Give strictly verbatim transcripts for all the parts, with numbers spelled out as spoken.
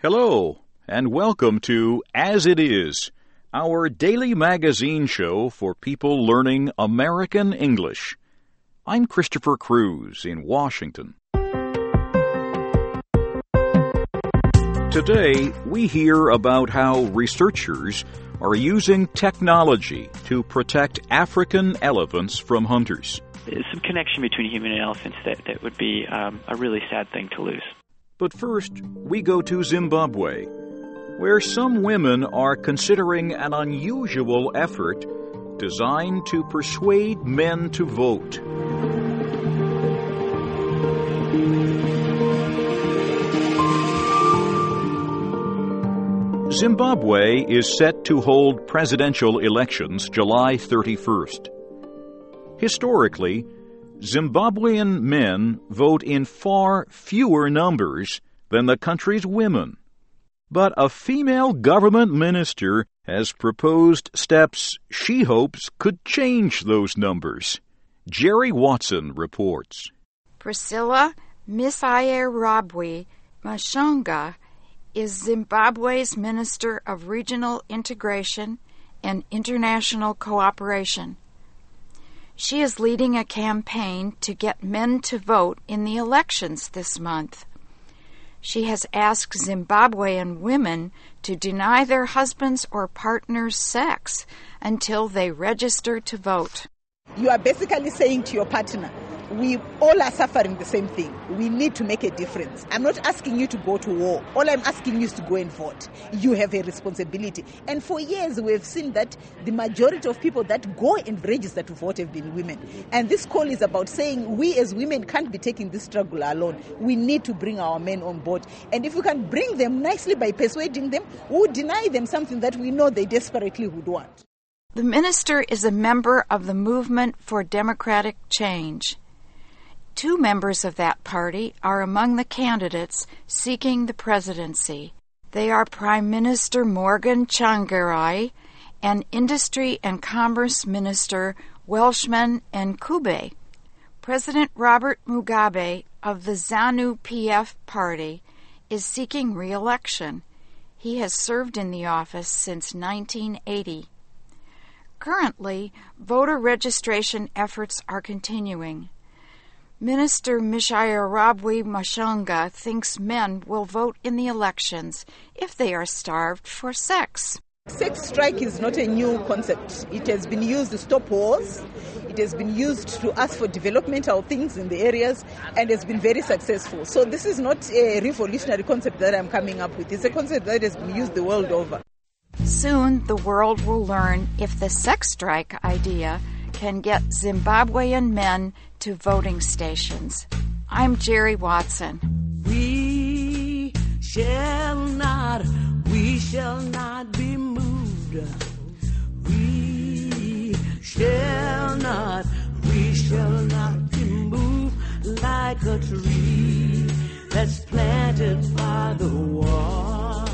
Hello, and welcome to As It Is, our daily magazine show for people learning American English. I'm Christopher Cruz in Washington. Today, we hear about how researchers are using technology to protect African elephants from hunters. There's some connection between human and elephants that, that would be um, a really sad thing to lose. But first, we go to Zimbabwe, where some women are considering an unusual effort designed to persuade men to vote. Zimbabwe is set to hold presidential elections July thirty-first. Historically, Zimbabwean men vote in far fewer numbers than the country's women. But a female government minister has proposed steps she hopes could change those numbers. Jerry Watson reports. Priscilla Misayarabwe Mashonga is Zimbabwe's Minister of Regional Integration and International Cooperation. She is leading a campaign to get men to vote in the elections this month. She has asked Zimbabwean women to deny their husbands or partners sex until they register to vote. You are basically saying to your partner, we all are suffering the same thing. We need to make a difference. I'm not asking you to go to war. All I'm asking you is to go and vote. You have a responsibility. And for years, we've seen that the majority of people that go and register to vote have been women. And this call is about saying we as women can't be taking this struggle alone. We need to bring our men on board. And if we can bring them nicely by persuading them, we would deny them something that we know they desperately would want. The minister is a member of the Movement for Democratic Change. Two members of that party are among the candidates seeking the presidency. They are Prime Minister Morgan Tsvangirai and Industry and Commerce Minister Welshman Ncube. President Robert Mugabe of the ZANU-P F party is seeking re-election. He has served in the office since nineteen eighty. Currently, voter registration efforts are continuing. Minister Misayarabwe Mashonga thinks men will vote in the elections if they are starved for sex. Sex strike is not a new concept. It has been used to stop wars. It has been used to ask for developmental things in the areas and has been very successful. So this is not a revolutionary concept that I'm coming up with. It's a concept that has been used the world over. Soon the world will learn if the sex strike idea can get Zimbabwean men to voting stations. I'm Jerry Watson. We shall not, we shall not be moved. We shall not, we shall not be moved like a tree that's planted by the water.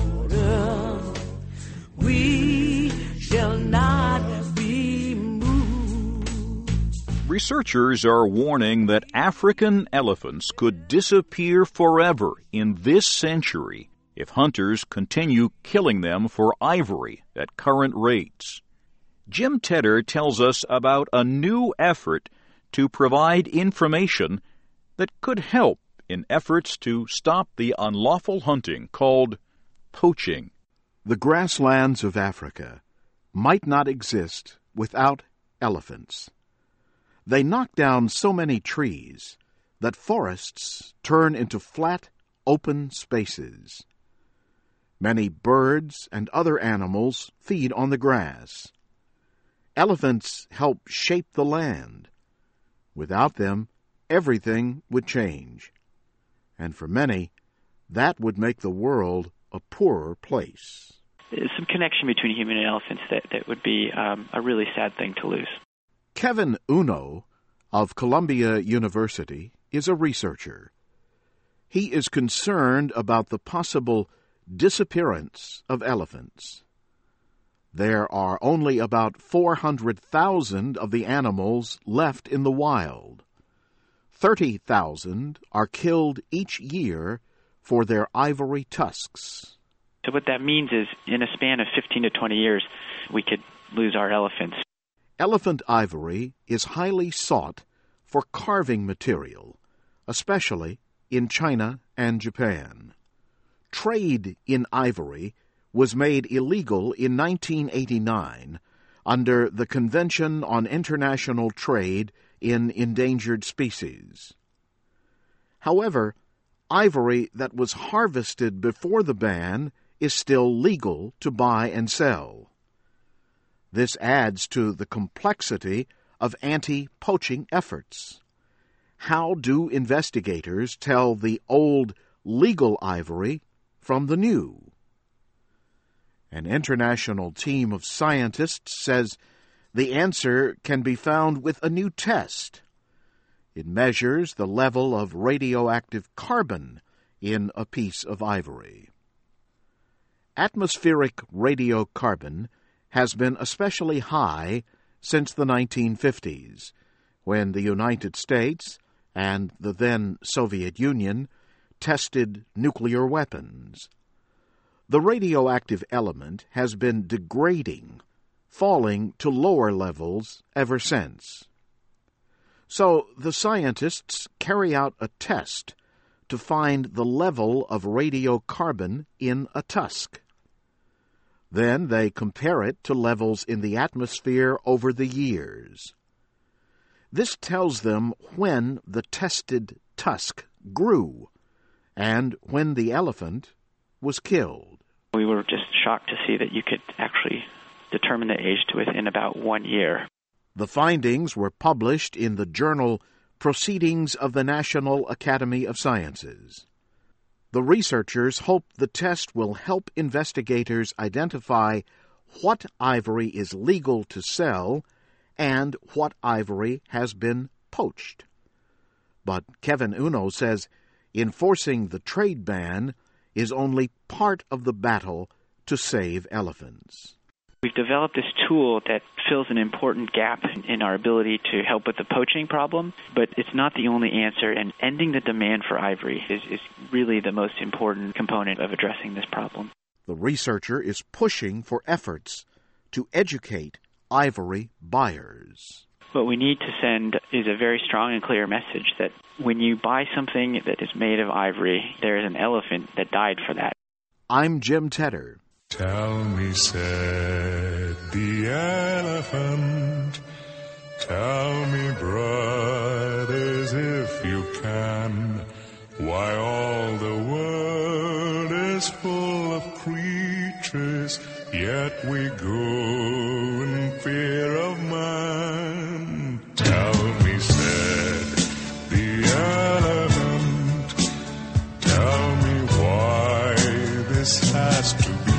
We shall not be moved. Researchers are warning that African elephants could disappear forever in this century if hunters continue killing them for ivory at current rates. Jim Tedder tells us about a new effort to provide information that could help in efforts to stop the unlawful hunting called poaching. The grasslands of Africa might not exist without elephants. They knock down so many trees that forests turn into flat, open spaces. Many birds and other animals feed on the grass. Elephants help shape the land. Without them, everything would change. And for many, that would make the world a poorer place. There's some connection between human and elephants that, that would be um, a really sad thing to lose. Kevin Uno of Columbia University is a researcher. He is concerned about the possible disappearance of elephants. There are only about four hundred thousand of the animals left in the wild. thirty thousand are killed each year for their ivory tusks. So what that means is in a span of fifteen to twenty years, we could lose our elephants. Elephant ivory is highly sought for carving material, especially in China and Japan. Trade in ivory was made illegal in nineteen eighty-nine under the Convention on International Trade in Endangered Species. However, ivory that was harvested before the ban is still legal to buy and sell. This adds to the complexity of anti-poaching efforts. How do investigators tell the old legal ivory from the new? An international team of scientists says the answer can be found with a new test. It measures the level of radioactive carbon in a piece of ivory. Atmospheric radiocarbon has been especially high since the nineteen fifties, when the United States and the then Soviet Union tested nuclear weapons. The radioactive element has been degrading, falling to lower levels ever since. So the scientists carry out a test to find the level of radiocarbon in a tusk. Then they compare it to levels in the atmosphere over the years. This tells them when the tested tusk grew and when the elephant was killed. We were just shocked to see that you could actually determine the age to within about one year. The findings were published in the journal Proceedings of the National Academy of Sciences. The researchers hope the test will help investigators identify what ivory is legal to sell and what ivory has been poached. But Kevin Uno says enforcing the trade ban is only part of the battle to save elephants. We've developed this tool that fills an important gap in our ability to help with the poaching problem, but it's not the only answer, and ending the demand for ivory is, is really the most important component of addressing this problem. The researcher is pushing for efforts to educate ivory buyers. What we need to send is a very strong and clear message that when you buy something that is made of ivory, there is an elephant that died for that. I'm Jim Tedder. Tell me, said the elephant, tell me, brothers, if you can, why all the world is full of creatures, yet we go in fear of man. Tell me, said the elephant, tell me why this has to be.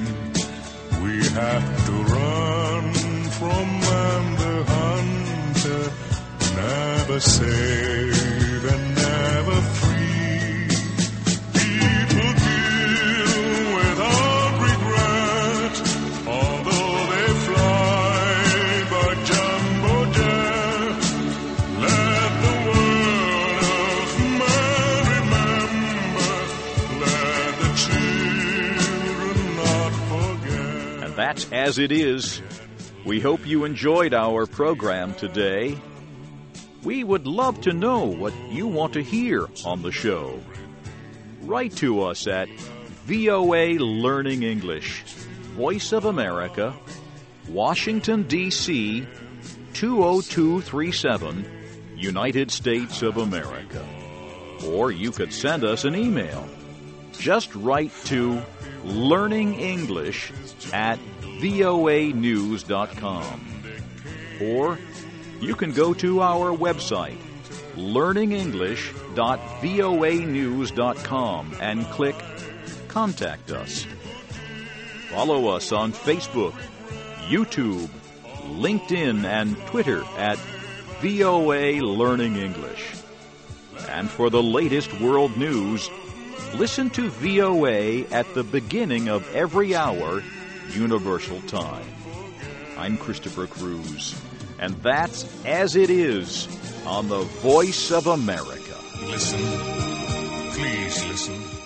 We have to run from man the hunter, never save and never free. People kill without regret, although they fly by jumbo jet. Let the world of man remember, let the children not forget. And that's As It Is. We hope you enjoyed our program today. We would love to know what you want to hear on the show. Write to us at V O A Learning English, Voice of America, Washington, D C two oh two three seven, United States of America. Or you could send us an email. Just write to Learning English at V O A news dot com. Or you can go to our website, learning english dot V O A news dot com, and click Contact Us. Follow us on Facebook, YouTube, LinkedIn, and Twitter at V O A Learning English. And for the latest world news, listen to V O A at the beginning of every hour, Universal Time. I'm Christopher Cruz, and that's As It Is on the Voice of America. Listen, please listen.